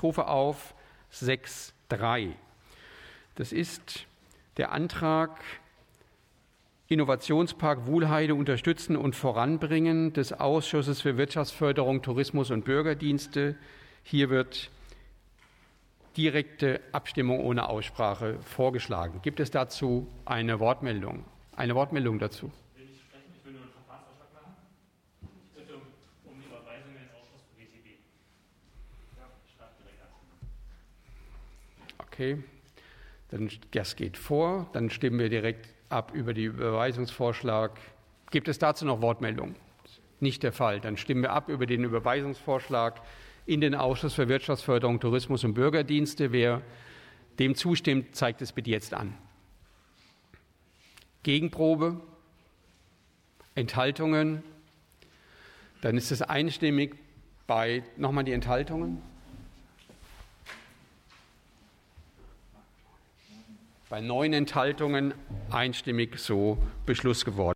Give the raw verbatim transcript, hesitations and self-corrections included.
Ich rufe auf sechs Punkt drei. Das ist der Antrag Innovationspark Wuhlheide unterstützen und voranbringen des Ausschusses für Wirtschaftsförderung, Tourismus und Bürgerdienste. Hier wird direkte Abstimmung ohne Aussprache vorgeschlagen. Gibt es dazu eine Wortmeldung? Eine Wortmeldung dazu? Will ich sprechen? Ich will nur einen Verfahrensvorschlag machen. Ich bitte um, um die Überweisung in den Ausschuss für W T B. Ja, ich starte direkt ab. Okay, dann, das geht vor. Dann stimmen wir direkt ab über den Überweisungsvorschlag. Gibt es dazu noch Wortmeldungen? Nicht der Fall. Dann stimmen wir ab über den Überweisungsvorschlag in den Ausschuss für Wirtschaftsförderung, Tourismus und Bürgerdienste. Wer dem zustimmt, zeigt es bitte jetzt an. Gegenprobe? Enthaltungen? Dann ist es einstimmig bei, nochmal die Enthaltungen? Bei neun Enthaltungen einstimmig so Beschluss geworden.